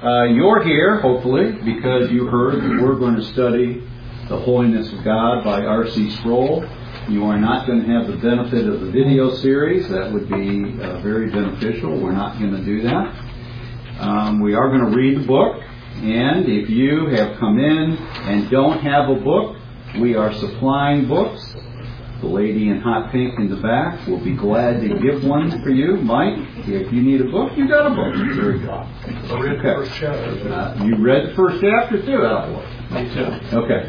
You're here, hopefully, because you heard that we're going to study The Holiness of God by R.C. Sproul. You are not going to have the benefit of the video series. That would be very beneficial. We're not going to do that. We are going to read the book. And if you have come in and don't have a book, we are supplying books. The lady in hot pink in the back will be glad to give one for you. Mike, if you need a book, you got a book. Very good. I read the first chapter. You read the first chapter too, Alfred? Me too. Okay.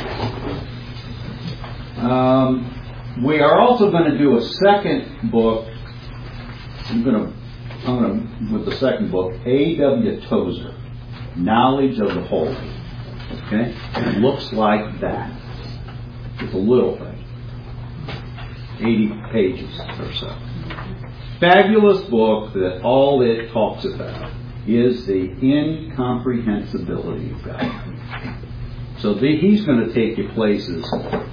We are also going to do a second book. I'm going to with the second book, A.W. Tozer, Knowledge of the Holy. Okay? It looks like that. It's a little thing. 80 pages or so. Fabulous book that all it talks about is the incomprehensibility of God. So he's going to take you places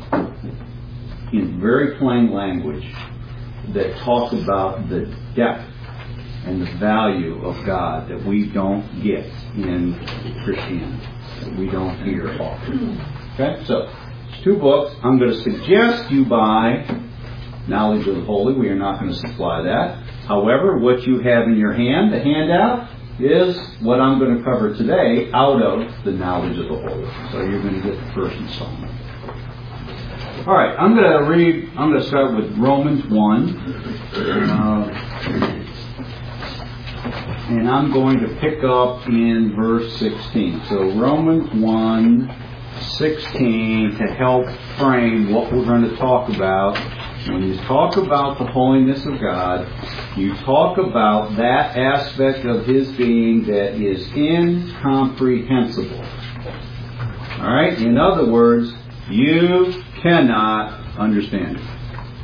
in very plain language that talk about the depth and the value of God that we don't get in Christianity, that we don't hear often. Okay, so it's two books. I'm going to suggest you buy Knowledge of the Holy. We are not going to supply that. However, what you have in your hand, the handout, is what I'm going to cover today out of the Knowledge of the Holy. So you're going to get the first installment. All right, I'm going to start with Romans 1. And I'm going to pick up in verse 16. So Romans 1:16 to help frame what we're going to talk about. When you talk about the holiness of God, you talk about that aspect of His being that is incomprehensible. All right? In other words, you cannot understand it.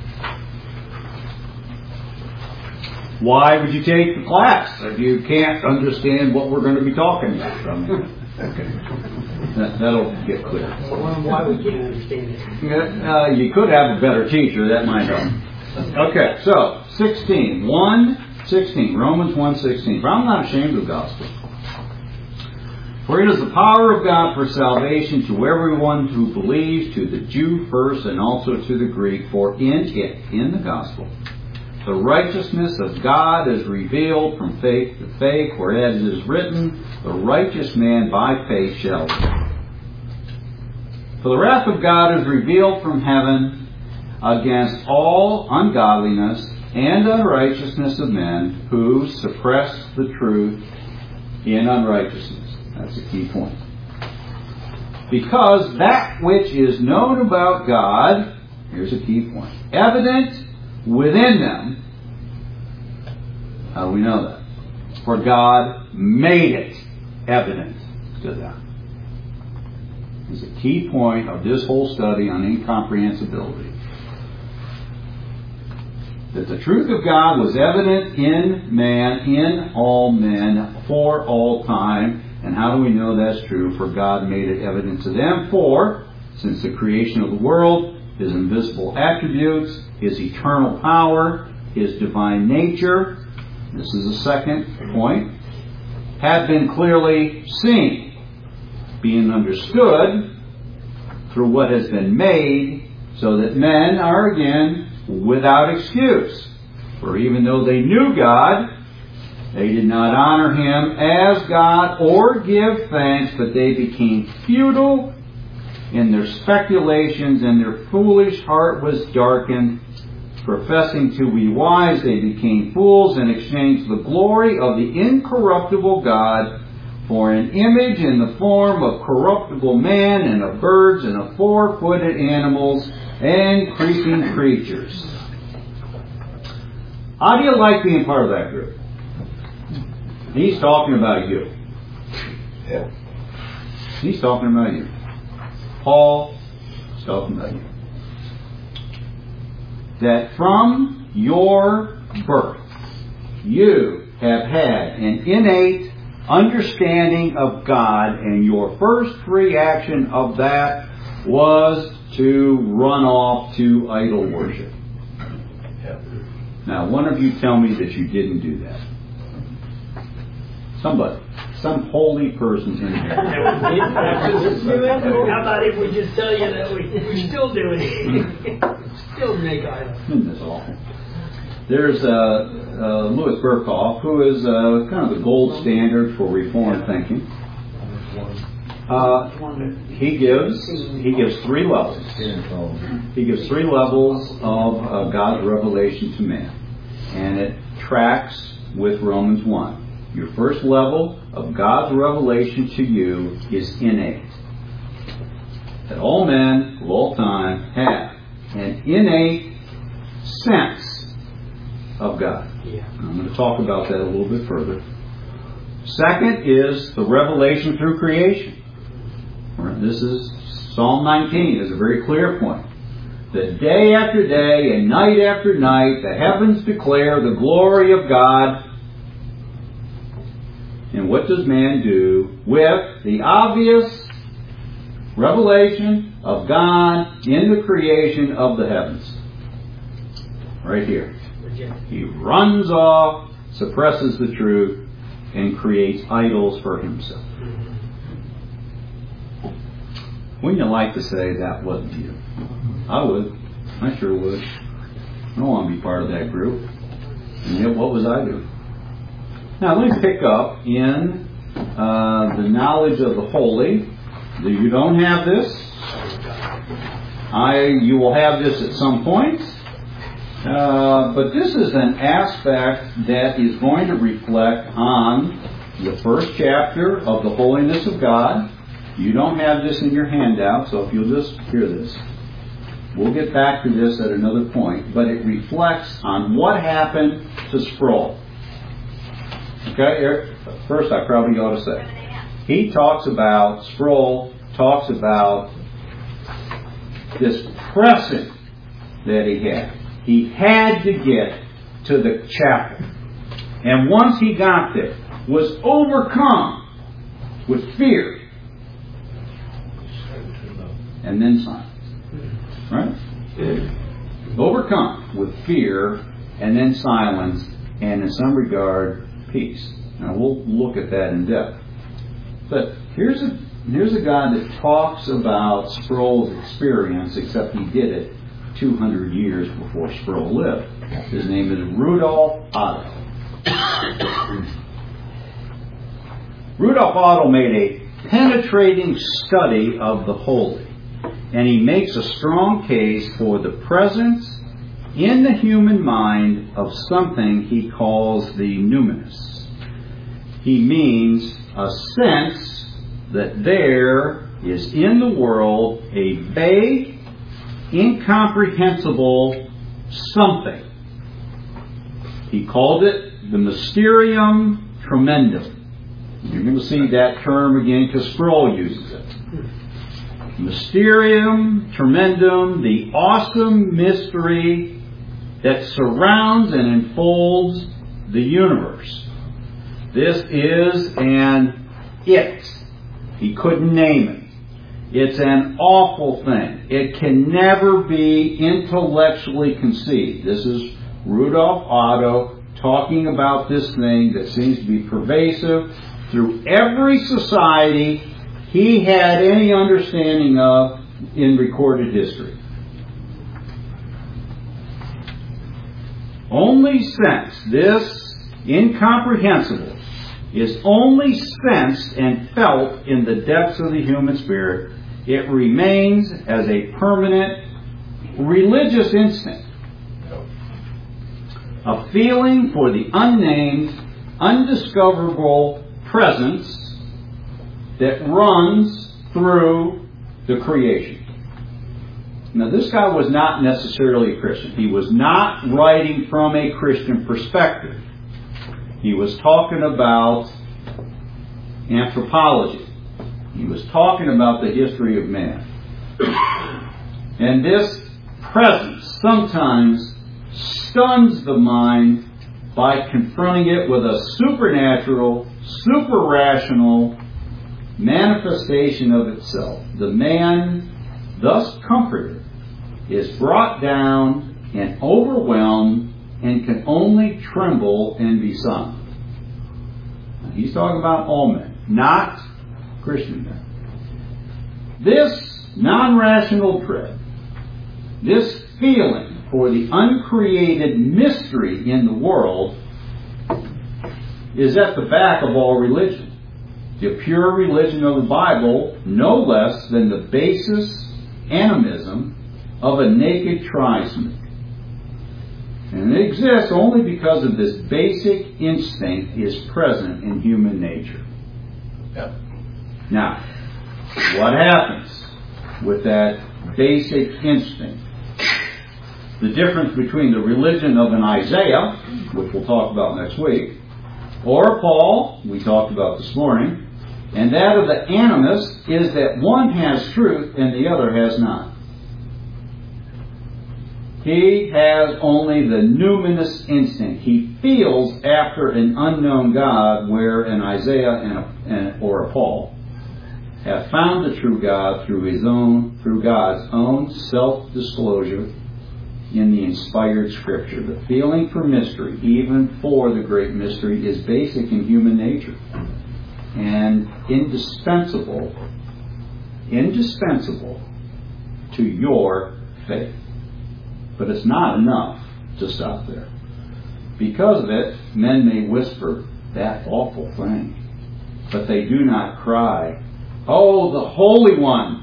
Why would you take the class if you can't understand what we're going to be talking about? Okay. That'll get clear. Why we can't understand it? You could have a better teacher. That might help. Okay, so 16. Romans 1:16. For I'm not ashamed of the gospel. For it is the power of God for salvation to everyone who believes, to the Jew first and also to the Greek. For in the gospel, the righteousness of God is revealed from faith to faith, for as it is written, the righteous man by faith shall live. For the wrath of God is revealed from heaven against all ungodliness and unrighteousness of men who suppress the truth in unrighteousness. That's a key point. Because that which is known about God, here's a key point, evident within them. How do we know that? For God made it evident to them. It's a key point of this whole study on incomprehensibility. That the truth of God was evident in man, in all men, for all time. And how do we know that's true? For God made it evident to them. For, since the creation of the world, His invisible attributes, His eternal power, His divine nature, this is the second point, have been clearly seen, being understood through what has been made, so that men are again without excuse. For even though they knew God, they did not honor Him as God or give thanks, but they became futile in their speculations, and their foolish heart was darkened. Professing to be wise, they became fools and exchanged the glory of the incorruptible God for an image in the form of corruptible man and of birds and of four-footed animals and creeping creatures. How do you like being part of that group? He's talking about you. Yeah. He's talking about you. Paul is talking about you. That from your birth, you have had an innate understanding of God, and your first reaction of that was to run off to idol worship. Yeah. Now, one of you tell me that you didn't do that. Somebody. Some holy person's in here. How about if we just tell you that we still do it? Still make idols. Isn't this awful? There's Louis Berkhoff, who is kind of the gold standard for Reformed thinking. He gives 3 levels. He gives 3 levels of God's revelation to man, and it tracks with Romans 1. Your first level of God's revelation to you is innate. That all men of all time have an innate sense of God. I'm going to talk about that a little bit further. Second is the revelation through creation. This is Psalm 19 is a very clear point. That day after day and night after night the heavens declare the glory of God. And what does man do with the obvious revelation of God in the creation of the heavens? Right here. He runs off, suppresses the truth, and creates idols for himself. Wouldn't you like to say that wasn't you? I would. I sure would. I don't want to be part of that group. And yet, what was I doing? Now, let me pick up in the knowledge of the holy. You don't have this. You will have this at some point. But this is an aspect that is going to reflect on the first chapter of the holiness of God. You don't have this in your handout, so if you'll just hear this. We'll get back to this at another point, but it reflects on what happened to Sproul. Okay, first I probably ought to say. Sproul talks about this pressing that he had. He had to get to the chapel. And once he got there, was overcome with fear. And then silence. Right? Overcome with fear and then silence, and in some regard, peace. Now we'll look at that in depth. But here's a guy that talks about Sproul's experience, except he did it 200 years before Sproul lived. His name is Rudolf Otto. Rudolf Otto made a penetrating study of the holy, and he makes a strong case for the presence in the human mind of something he calls the numinous. He means a sense that there is in the world a vague, incomprehensible something. He called it the mysterium tremendum. You're going to see that term again because Sproul uses it. Mysterium tremendum, the awesome mystery that surrounds and enfolds the universe. This is an it. He couldn't name it. It's an awful thing. It can never be intellectually conceived. This is Rudolf Otto talking about this thing that seems to be pervasive through every society he had any understanding of in recorded history. Only sense, this incomprehensible, is only sensed and felt in the depths of the human spirit. It remains as a permanent religious instinct. A feeling for the unnamed, undiscoverable presence that runs through the creation. Now, this guy was not necessarily a Christian. He was not writing from a Christian perspective. He was talking about anthropology. He was talking about the history of man. And this presence sometimes stuns the mind by confronting it with a supernatural, super-rational manifestation of itself. The man, thus comforted, is brought down and overwhelmed and can only tremble and be silent. He's talking about all men, not Christian men. This non-rational dread, this feeling for the uncreated mystery in the world, is at the back of all religion. The pure religion of the Bible, no less than the basis animism of a naked tribesman. And it exists only because of this basic instinct is present in human nature. Yeah. Now, what happens with that basic instinct? The difference between the religion of an Isaiah, which we'll talk about next week, or Paul, we talked about this morning, and that of the animist is that one has truth and the other has not. He has only the numinous instinct. He feels after an unknown God, where an Isaiah or a Paul have found the true God through God's own self-disclosure in the inspired Scripture. The feeling for mystery, even for the great mystery, is basic in human nature and indispensable to your faith. But it's not enough to stop there. Because of it, men may whisper that awful thing, but they do not cry, "Oh, the Holy One!"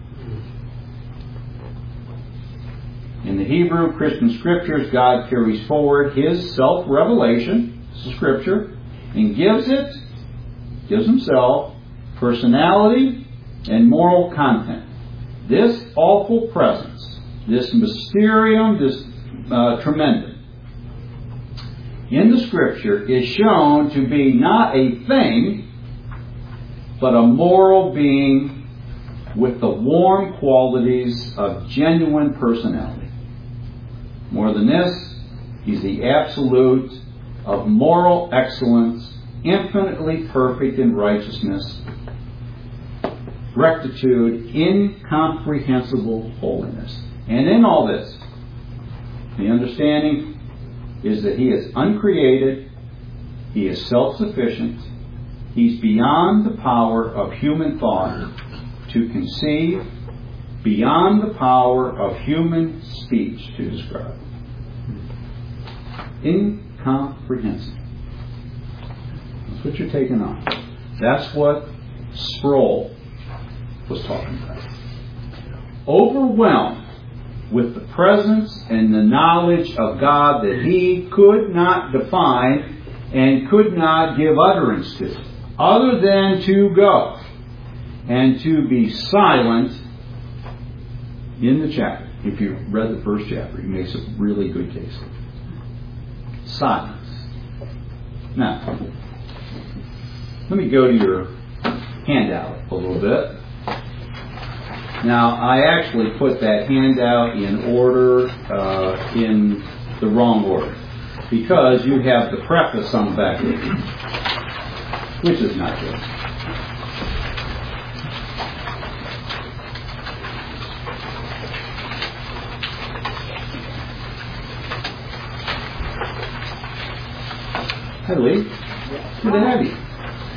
In the Hebrew Christian Scriptures, God carries forward His self-revelation, this is Scripture, and gives Himself personality and moral content. This awful presence, this mysterium, this tremendum, in the Scripture is shown to be not a thing, but a moral being with the warm qualities of genuine personality. More than this, He's the absolute of moral excellence, infinitely perfect in righteousness, rectitude, incomprehensible holiness. And in all this, the understanding is that He is uncreated, He is self-sufficient, He's beyond the power of human thought to conceive, beyond the power of human speech to describe. Incomprehensible. That's what you're taking on. That's what Sproul was talking about. Overwhelmed with the presence and the knowledge of God that he could not define and could not give utterance to, other than to go and to be silent in the chapter. If you read the first chapter, he makes a really good case. Silence. Now, let me go to your handout a little bit. Now, I actually put that handout in order, in the wrong order, because you have the preface on the back of it, which is not good. Hi, Lee. Good to have you.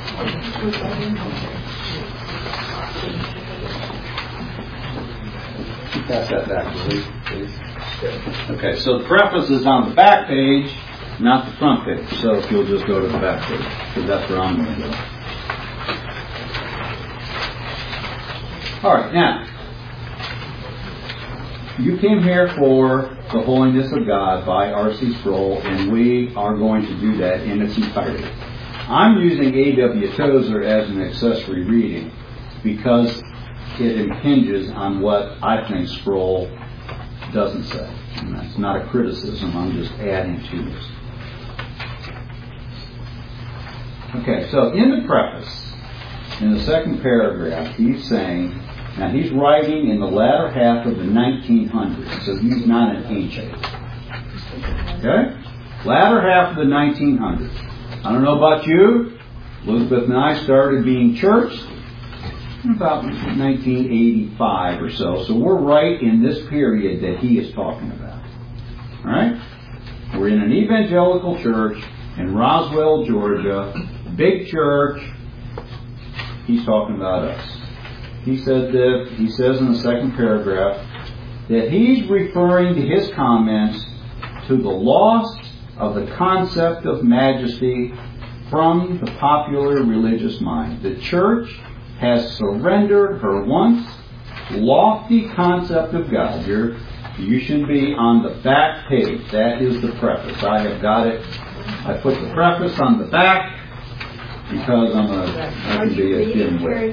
Pass that back to Lee, please. Okay, so the preface is on the back page, not the front page. So if you'll just go to the back page, because that's where I'm going to go. All right, now, you came here for The Holiness of God by R.C. Sproul, and we are going to do that in its entirety. I'm using A.W. Tozer as an accessory reading because it impinges on what I think Sproul doesn't say. And that's not a criticism, I'm just adding to this. Okay, so in the preface, in the second paragraph, he's saying, now he's writing in the latter half of the 1900s, so he's not an ancient. Okay? Latter half of the 1900s. I don't know about you, Elizabeth and I started being churched about 1985 or so. So we're right in this period that he is talking about. All right? We're in an evangelical church in Roswell, Georgia, big church, he's talking about us. He says in the second paragraph that he's referring to his comments to the loss of the concept of majesty from the popular religious mind. The church has surrendered her once lofty concept of God. You should be on the back page. That is the preface. I have got it. I put the preface on the back because I can be a dimwit.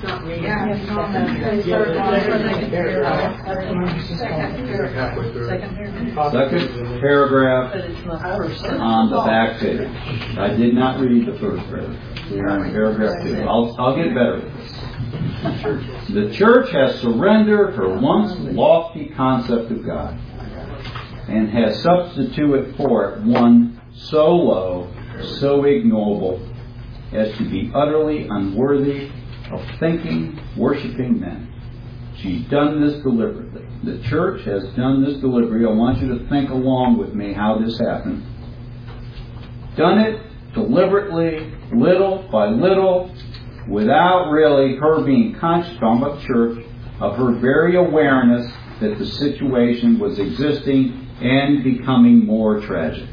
Second paragraph on the back page. I did not read the first paragraph. We're on paragraph 2. I'll get better with this. The church has surrendered her once lofty concept of God and has substituted for it one so low, so ignoble, as to be utterly unworthy of thinking, worshiping men. She's done this deliberately. The church has done this deliberately. I want you to think along with me how this happened. Done it deliberately, little by little, without really her being conscious, talking about the church, of her very awareness that the situation was existing and becoming more tragic.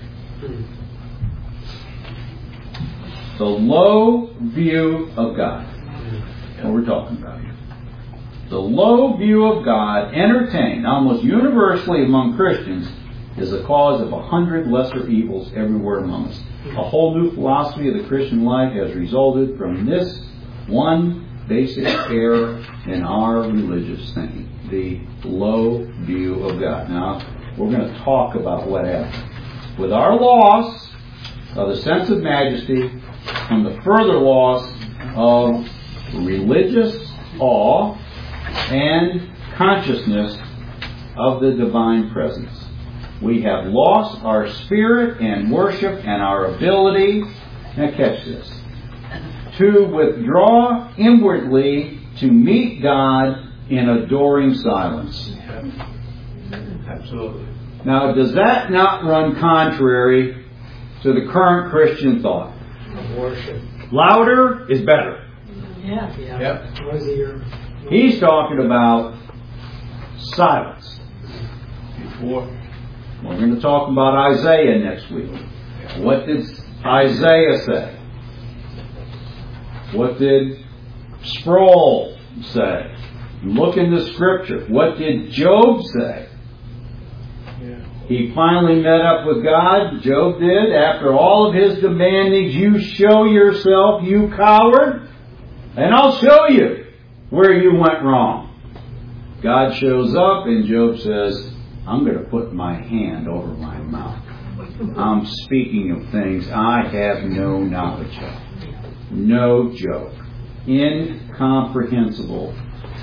The low view of God. What we're talking about here. The low view of God, entertained almost universally among Christians, is the cause of 100 lesser evils everywhere among us. A whole new philosophy of the Christian life has resulted from this one basic error in our religious thinking. The low view of God. Now, we're going to talk about what happened. With our loss of the sense of majesty, and the further loss of religious awe and consciousness of the divine presence. We have lost our spirit and worship and our ability, now catch this, to withdraw inwardly to meet God in adoring silence. Absolutely. Now, does that not run contrary to the current Christian thought? Worship. Louder is better. Yeah. Yep. He's talking about silence. Before. We're going to talk about Isaiah next week. What did Isaiah say? What did Sproul say? Look in the scripture. What did Job say? He finally met up with God, Job did, after all of his demandings. You show yourself, you coward, and I'll show you where you went wrong. God shows up and Job says, I'm going to put my hand over my mouth. I'm speaking of things I have no knowledge of. No joke. Incomprehensible.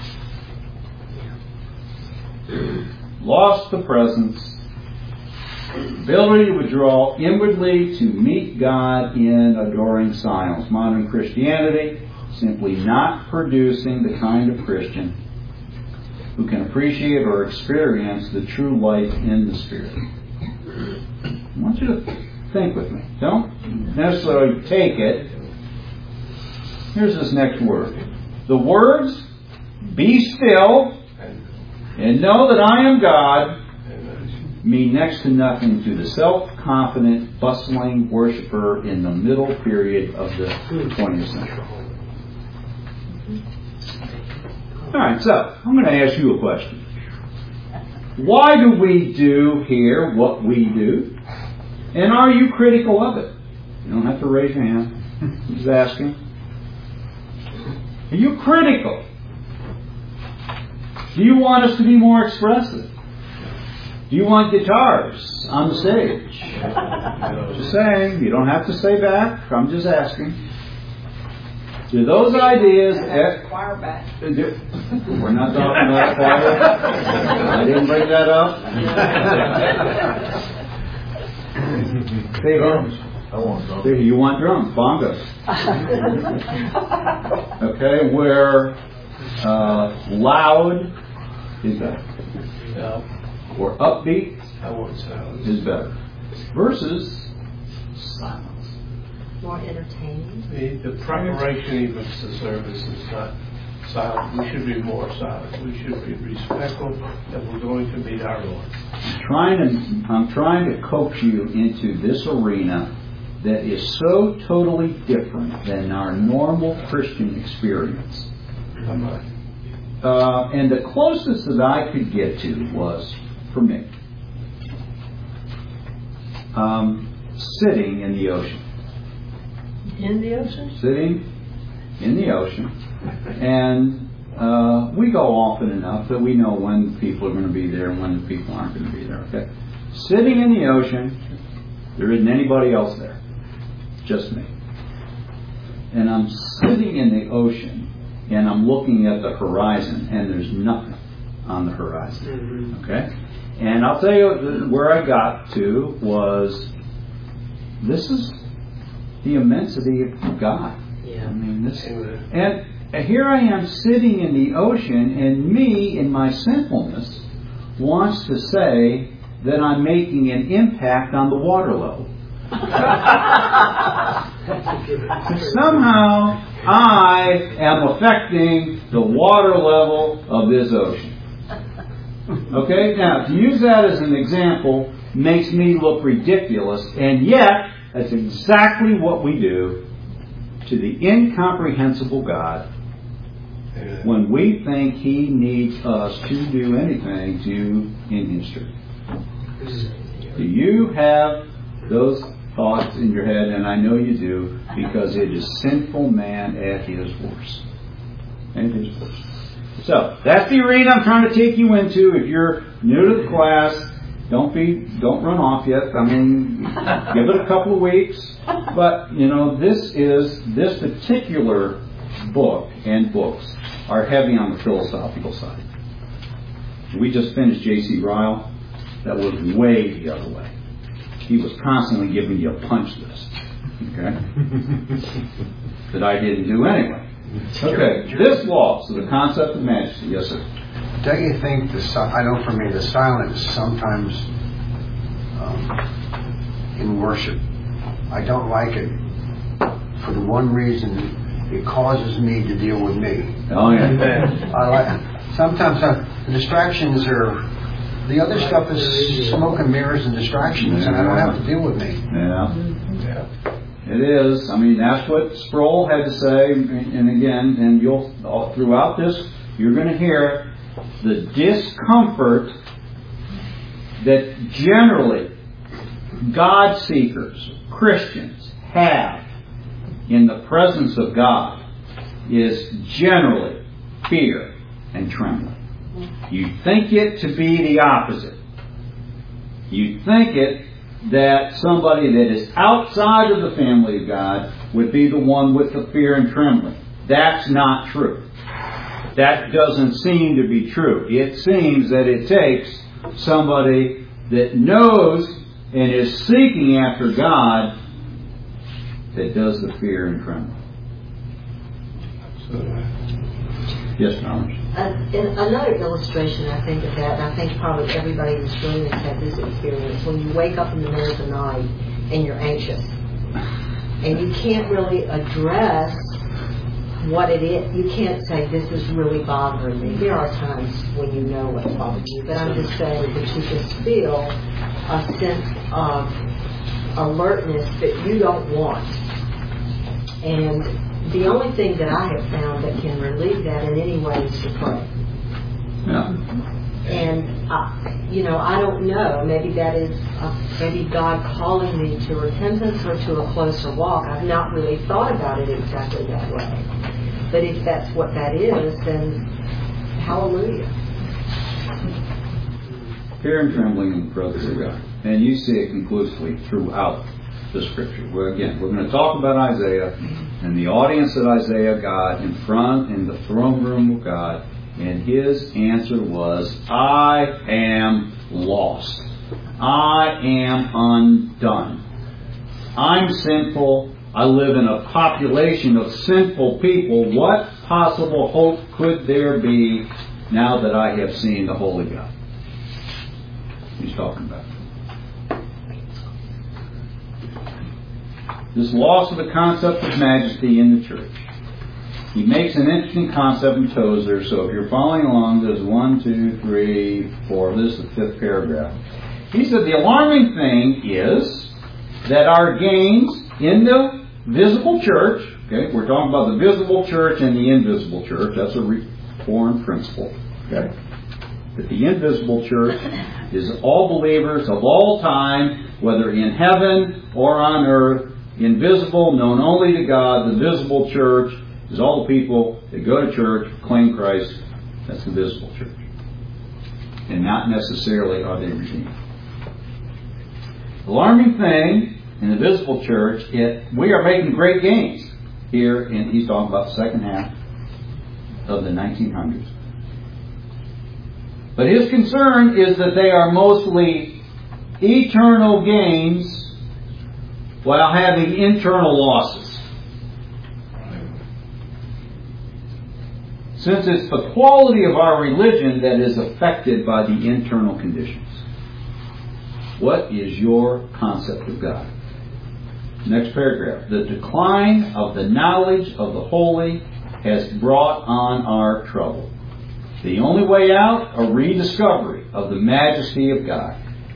Lost the presence. Ability to withdraw inwardly to meet God in adoring silence. Modern Christianity simply not producing the kind of Christian who can appreciate or experience the true life in the Spirit. I want you to think with me. Don't necessarily take it. Here's this next word. The words, be still and know that I am God, mean next to nothing to the self-confident, bustling worshiper in the middle period of the 20th century. All right, so I'm going to ask you a question. Why do we do here what we do? And are you critical of it? You don't have to raise your hand. I'm just asking. Are you critical? Do you want us to be more expressive? Do you want guitars on the stage? Just saying. You don't have to say back. I'm just asking. Do those ideas... choir back. We're not talking about choir. I didn't bring that up. Drums. I want drums. You want drums. Bongos. Okay, where loud is better. Yeah. Or upbeat I want silence. is better. Versus silence. more entertaining. The preparation even to service is not silent. We should be more silent. We should be respectful that we're going to meet our Lord. I'm trying to coax you into this arena that is so totally different than our normal Christian experience. And the closest that I could get to was, for me, sitting in the ocean. In the ocean? Sitting in the ocean. And we go often enough that we know when people are going to be there and when the people aren't going to be there. Okay? Sitting in the ocean, there isn't anybody else there. Just me. And I'm sitting in the ocean and I'm looking at the horizon and there's nothing on the horizon. Okay? And I'll tell you where I got to was, this is the immensity of God. Yeah. I mean, this, and here I am sitting in the ocean, and me, in my sinfulness, wants to say that I'm making an impact on the water level. Somehow I am affecting the water level of this ocean. Okay? Now, to use that as an example makes me look ridiculous, and yet that's exactly what we do to the incomprehensible God when we think He needs us to do anything in history. Do you have those thoughts in your head? And I know you do, because it is sinful man at his worst. At his worst. So, that's the arena I'm trying to take you into. If you're new to the class, don't run off yet. I mean, give it a couple of weeks. But, this particular book and books are heavy on the philosophical side. We just finished J.C. Ryle. That was way the other way. He was constantly giving you a punch list. Okay? That I didn't do anyway. Okay, this law, so the concept of majesty. Yes, sir. Don't you think I know for me the silence sometimes in worship, I don't like it for the one reason, it causes me to deal with me. Oh yeah. Sometimes the distractions are, the other stuff is smoke and mirrors and distractions, and I don't have to deal with me. Yeah. It is. I mean, that's what Sproul had to say, and again, and you'll throughout this, you're going to hear the discomfort that generally God seekers, Christians, have in the presence of God is generally fear and trembling. You think it to be the opposite. You think it that somebody that is outside of the family of God would be the one with the fear and trembling. That's not true. That doesn't seem to be true. It seems that it takes somebody that knows and is seeking after God that does the fear and trembling. Yes, Thomas. Another illustration, I think, of that, and I think probably everybody in this room has had this experience, when you wake up in the middle of the night and you're anxious and you can't really address what it is. You can't say, this is really bothering me. There are times when you know what's bothering you, but I'm just saying that you just feel a sense of alertness that you don't want. And the only thing that I have found that can relieve that in any way is to pray. Yeah. And, I don't know. Maybe that is maybe God calling me to repentance or to a closer walk. I've not really thought about it exactly that way. But if that's what that is, then hallelujah. Fear and trembling in the presence of God. And you see it conclusively throughout the Scripture. Well, again, we're going to talk about Isaiah and the audience that Isaiah got in the throne room of God, and his answer was, I am lost. I am undone. I'm sinful. I live in a population of sinful people. What possible hope could there be now that I have seen the Holy God? He's talking about. this loss of the concept of majesty in the church. He makes an interesting concept in Tozer. So if you're following along, there's 1, 2, 3, 4. This is the 5th paragraph. He said the alarming thing is that our gains in the visible church, okay, we're talking about the visible church and the invisible church. That's a Reformed principle. Okay, that the invisible church is all believers of all time, whether in heaven or on earth, invisible, known only to God. The visible church is all the people that go to church, claim Christ. That's the visible church. And not necessarily are they redeemed. Alarming thing in the visible church, we are making great gains here, and he's talking about the second half of the 1900s. But his concern is that they are mostly eternal gains while having internal losses. Since it's the quality of our religion that is affected by the internal conditions. What is your concept of God? Next paragraph. The decline of the knowledge of the holy has brought on our trouble. The only way out, a rediscovery of the majesty of God.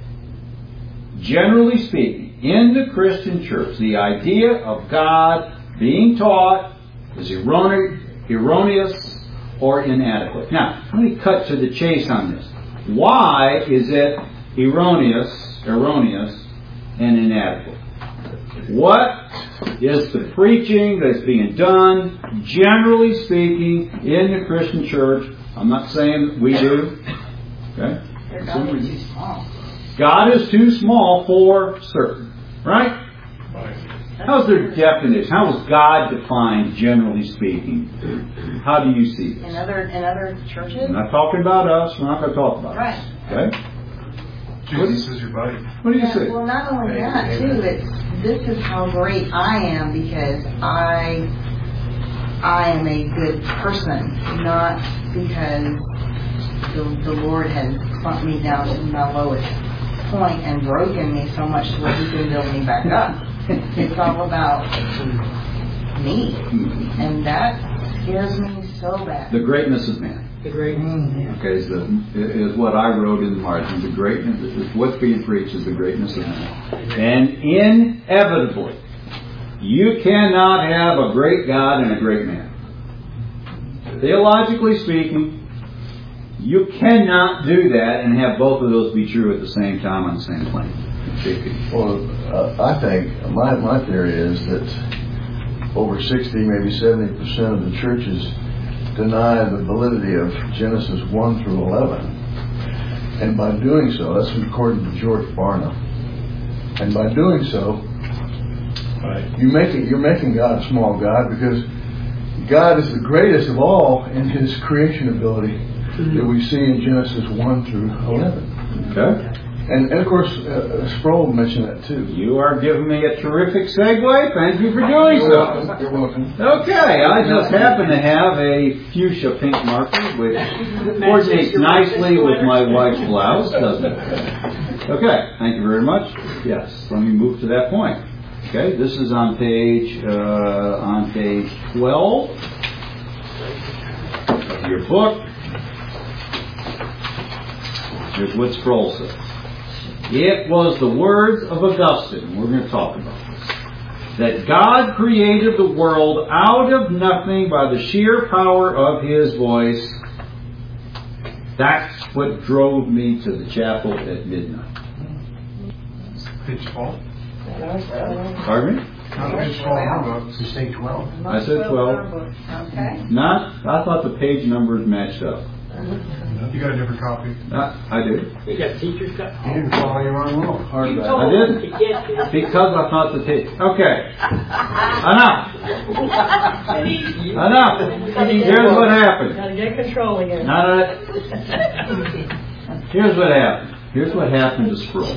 Generally speaking, in the Christian church, the idea of God being taught is erroneous or inadequate. Now, let me cut to the chase on this. Why is it erroneous and inadequate? What is the preaching that's being done, generally speaking, in the Christian church? I'm not saying we do. Okay? God is too small. God is too small for certain. Right? How's their definition? How is God defined, generally speaking? How do you see this? In other churches? We're not talking about us. We're not going to talk about right. us. Okay? Jesus is your buddy. What do you say? Well, not only that, too, this is how great I am because I am a good person, not because the Lord has plunked me down to my lowest point and broken me so much to where He can build me back up. It's all about me. And that scares me so bad. The greatness of man. The greatness. Okay, is what I wrote in the margin. The greatness, what's being preached is the greatness of man. And inevitably, you cannot have a great God and a great man. Theologically speaking, you cannot do that and have both of those be true at the same time on the same plane. Well, I think my theory is that over 60, maybe 70% of the churches deny the validity of Genesis 1 through 11. And by doing so, that's according to George Barna. And by doing so, you're making God a small God because God is the greatest of all in His creation ability that we see in Genesis 1 through 11. Okay. And of course, Sproul mentioned that too. You are giving me a terrific segue. Thank you for doing so. You're welcome. Okay, I just happen to have a fuchsia pink marker, which coordinates nicely with my wife's blouse, doesn't it? Okay, thank you very much. Yes, let me move to that point. Okay, this is on page 12 of your book. Here's what Sproul says. It was the words of Augustine, we're going to talk about this, that God created the world out of nothing by the sheer power of His voice. That's what drove me to the chapel at midnight. Page 12. Pardon me? Page 12. You say 12. I said 12. Okay. I thought the page numbers matched up. You got a different copy? I do. You got teacher's cut. You didn't follow your own rule. You I told didn't. him to get there. Because I thought the tape. Okay. Enough. Here's what happened. Gotta get control again. Here's what happened. Here's what happened to Sproul.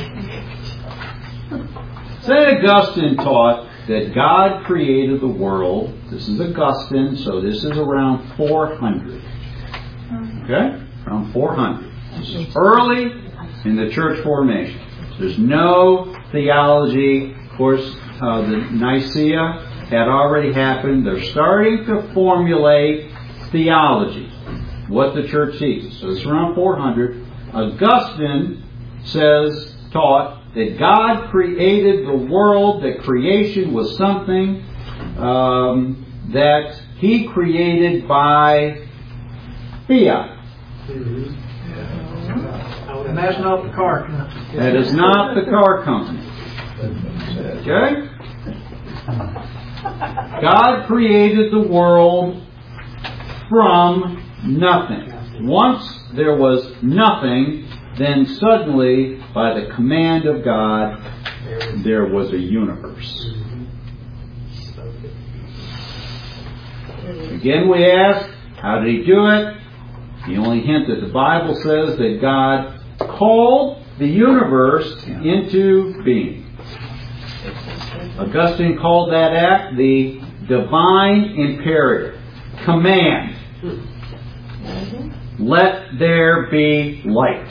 St. Augustine taught that God created the world. This is Augustine, so this is around 400. Okay? Around 400. This is early in the church formation. There's no theology. Of course, the Nicaea had already happened. They're starting to formulate theology, what the church teaches. So it's around 400. Augustine taught that God created the world, that creation was something that He created by fiat. And that's not the car company. That is not the car company. Okay? God created the world from nothing. Once there was nothing, then suddenly, by the command of God, there was a universe. Again, we ask, how did He do it? The only hint that the Bible says that God called the universe into being. Augustine called that act the divine imperative. Command. Let there be light.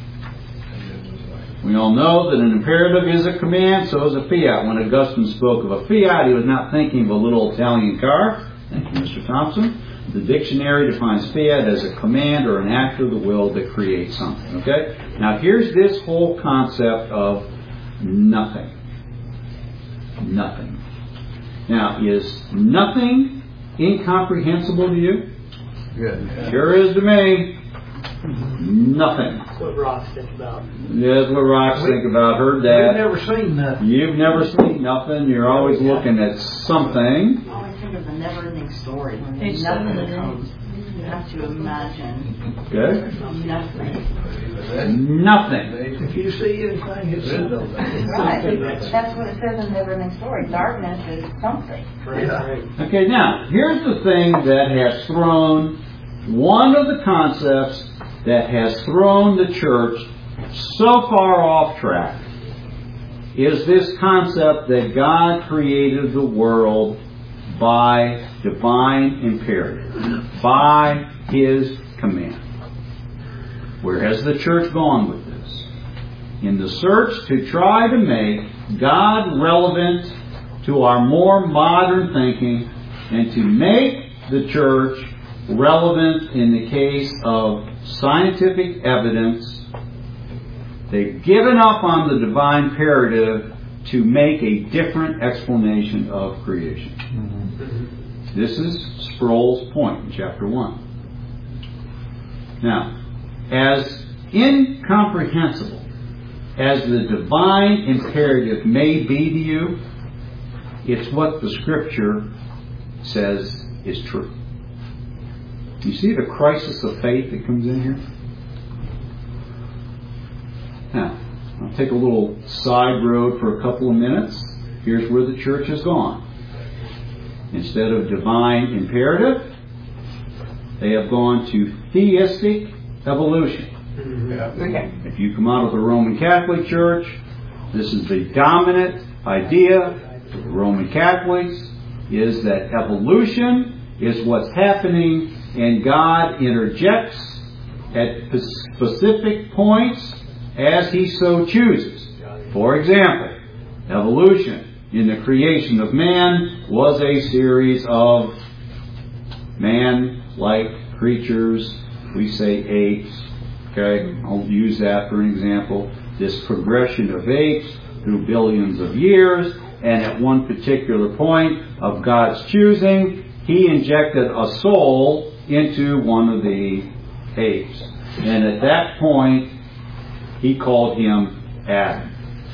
We all know that an imperative is a command, so is a fiat. When Augustine spoke of a fiat, he was not thinking of a little Italian car. Thank you, Mr. Thompson. The dictionary defines fiat as a command or an act of the will that creates something. Okay? Now here's this whole concept of nothing. Nothing. Now, is nothing incomprehensible to you? Good. Sure is to me. Nothing. That's what rocks think about. That's what rocks think about. Heard We've that. never seen nothing. You've never seen nothing. You're always looking at something. I always think of the never-ending story. When Page nothing 7. comes, you have to imagine Okay? nothing. Nothing. If you see anything, it's Right. That's what it says in Never-Ending Story. Darkness is something. Okay, now, here's the thing that has thrown, one of the concepts that has thrown the church so far off track is this concept that God created the world by divine imperative, by His command. Where has the church gone with this? In the search to try to make God relevant to our more modern thinking and to make the church relevant in the case of scientific evidence, they've given up on the divine imperative to make a different explanation of creation. This is Sproul's point in chapter 1. Now, as incomprehensible as the divine imperative may be to you, it's what the Scripture says is true. You see the crisis of faith that comes in here? Now, I'll take a little side road for a couple of minutes. Here's where the church has gone. Instead of divine imperative, they have gone to theistic evolution. If you come out of the Roman Catholic Church, this is the dominant idea of the Roman Catholics, is that evolution is what's happening and God interjects at specific points as He so chooses. For example, evolution in the creation of man was a series of man-like creatures. We say apes. Okay, I'll use that for an example. This progression of apes through billions of years, and at one particular point of God's choosing, He injected a soul into one of the apes. And at that point, He called him Adam.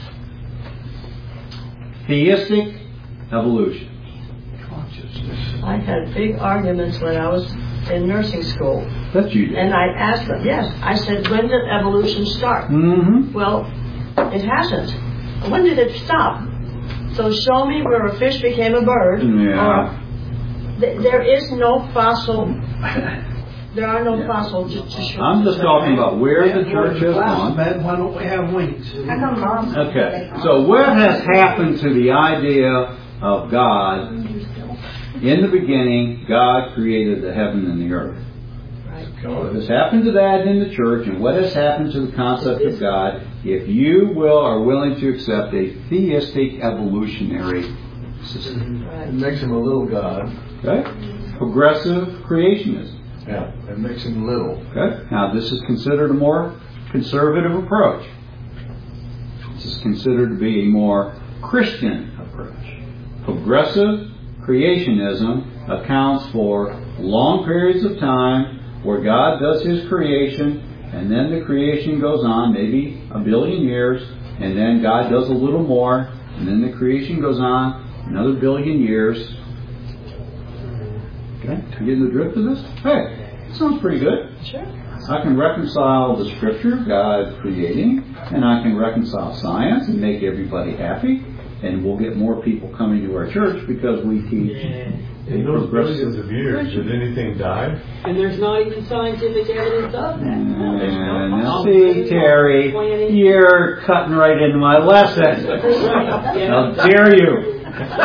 Theistic evolution. I had big arguments when I was in nursing school. That you did. And I asked them, yes, I said, when did evolution start? Mm-hmm. Well, it hasn't. When did it stop? So show me where a fish became a bird. Yeah. There is no fossil. There are no fossils to show. I'm just talking about where the church has gone. Why don't we have wings? Okay, so what has happened to the idea of God? In the beginning, God created the heaven and the earth. What has happened to that in the church, and what has happened to the concept of God, if you are willing to accept a theistic evolutionary system. It makes him a little God. Okay? Progressive creationism. Yeah. It makes him little. Okay? Now, this is considered a more conservative approach. This is considered to be a more Christian approach. Progressive creationism accounts for long periods of time where God does His creation, and then the creation goes on, maybe 1 billion years, and then God does a little more, and then the creation goes on another 1 billion years. Okay? You getting the drift of this? Hey, sounds pretty good. Sure. I can reconcile the Scripture, God creating, and I can reconcile science and make everybody happy, and we'll get more people coming to our church because we teach. In those billions of years, did anything die? And there's not even scientific evidence of that. Now see, Terry, you're cutting right into my lesson. How dare you?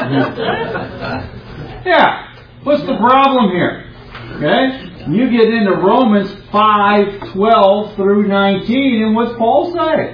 Yeah. What's the problem here? Okay? You get into Romans 5:12 through 19, and what's Paul say?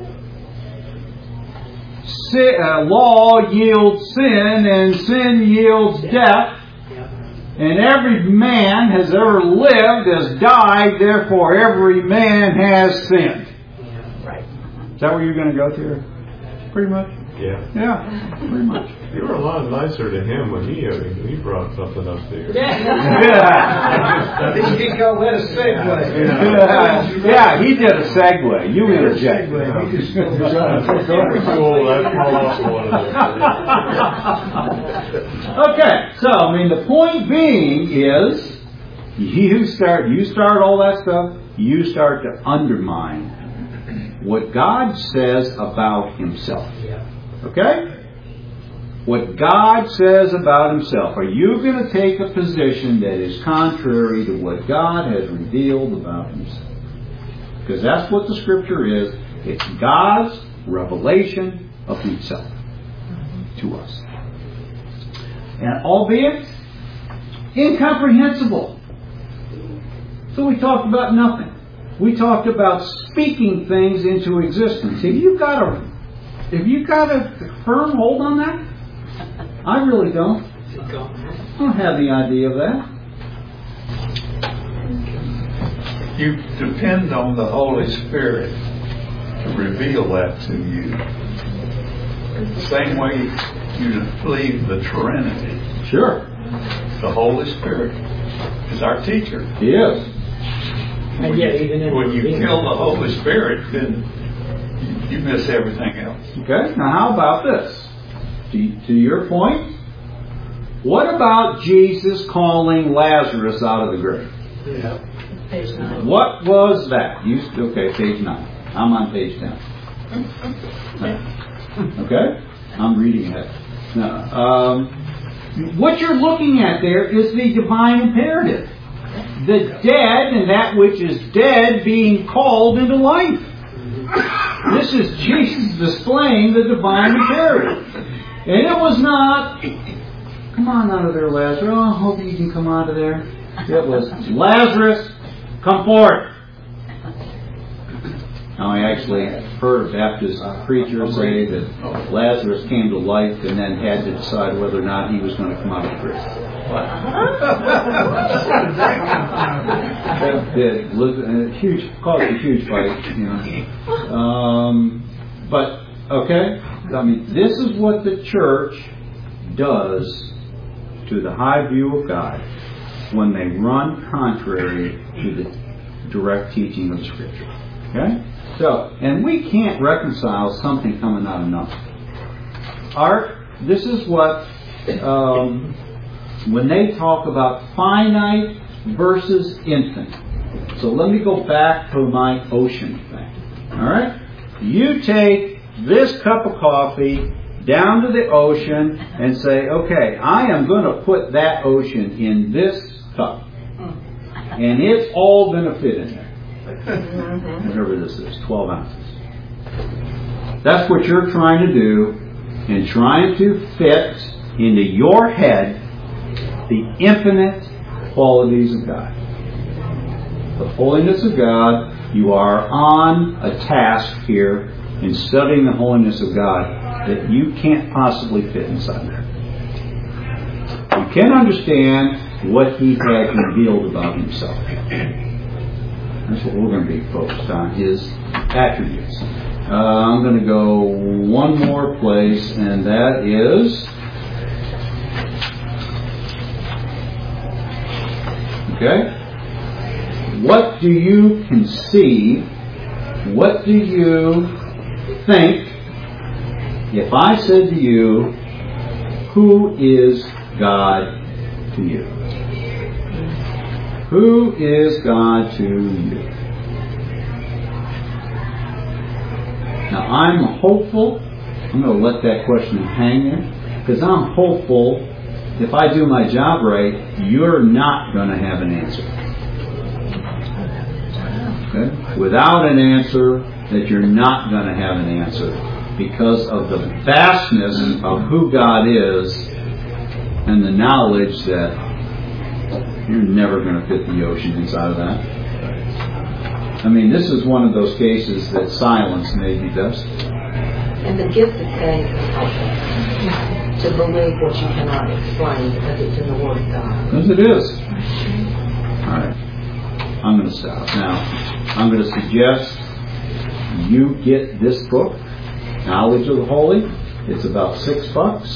Law yields sin, and sin yields death. And every man has ever lived has died, therefore every man has sinned. Right. Is that where you're going to go to? Pretty much? Yeah. Yeah, pretty much. You were a lot nicer to him when he brought something up there. Yeah. He called that a segue. Yeah, he did a segue. You interject. Okay, so I mean the point being is you start all that stuff, you start to undermine what God says about Himself. Okay? What God says about Himself. Are you going to take a position that is contrary to what God has revealed about Himself? Because that's what the Scripture is. It's God's revelation of Himself to us. And albeit incomprehensible. So we talked about nothing. We talked about speaking things into existence. Have you got a firm hold on that? I really don't. I don't have the idea of that. You depend on the Holy Spirit to reveal that to you. The same way you believe the Trinity. Sure. The Holy Spirit is our teacher. He is. And yet, even When you kill the Holy Spirit, then you miss everything else. Okay, now how about this? To your point, what about Jesus calling Lazarus out of the grave? Yeah. Page 9. What was that? Okay, page 9. I'm on page 10. Okay? I'm reading it. No. What you're looking at there is the divine imperative. The dead and that which is dead being called into life. This is Jesus displaying the divine imperative. And it was not, come on out of there, Lazarus. Oh, I hope you can come out of there. It was, Lazarus, come forth. Now, I actually heard a Baptist preacher say that Lazarus came to life and then had to decide whether or not he was going to come out of the grave. Caused a huge fight, you know. But okay, I mean, this is what the church does to the high view of God when they run contrary to the direct teaching of the Scripture. Okay, so and we can't reconcile something coming out of nothing. This is what. When they talk about finite versus infinite. So let me go back to my ocean thing. Alright? You take this cup of coffee down to the ocean and say, okay, I am going to put that ocean in this cup. And it's all going to fit in there. Whatever this is, 12 ounces. That's what you're trying to do in trying to fit into your head the infinite qualities of God. the holiness of God. You are on a task here in studying the holiness of God that you can't possibly fit inside there. You can understand what He has revealed about Himself. That's what we're going to be focused on, His attributes. I'm going to go one more place, and that is... Okay? What do you conceive? What do you think if I said to you, who is God to you? Who is God to you? Now I'm hopeful, I'm going to let that question hang there, because I'm hopeful if I do my job right, you're not going to have an answer. Okay? Without an answer, that you're not going to have an answer because of the vastness of who God is and the knowledge that you're never going to fit the ocean inside of that. I mean, this is one of those cases that silence may be best. And the gift of faith is helpful to believe what you cannot explain because it's in the Word of God. Yes, it is. All right. I'm going to stop. Now, I'm going to suggest you get this book, Knowledge of the Holy. It's about $6.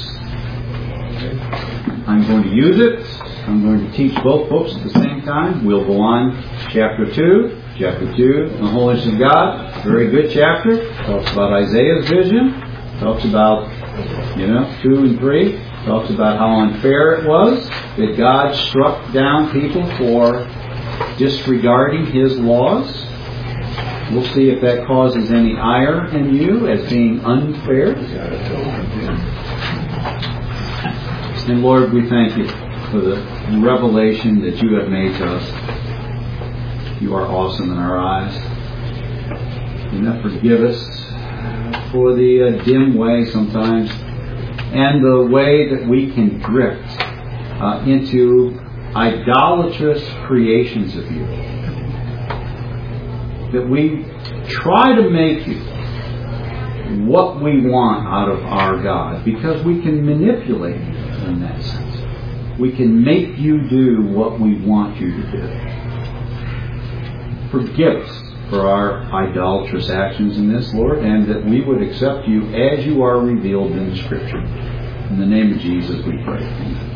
I'm going to use it. I'm going to teach both books at the same time. We'll go on chapter 2. Chapter 2, the holiness of God. Very good chapter. Talks about Isaiah's vision. Talks about, 2 and 3. Talks about how unfair it was that God struck down people for disregarding His laws. We'll see if that causes any ire in you as being unfair. And Lord, we thank you for the revelation that you have made to us. You are awesome in our eyes. Do not forgive us for the dim way sometimes and the way that we can drift into idolatrous creations of you. That we try to make you what we want out of our God because we can manipulate you in that sense. We can make you do what we want you to do. Forgive us for our idolatrous actions in this, Lord, and that we would accept you as you are revealed in the Scripture. In the name of Jesus we pray. Amen.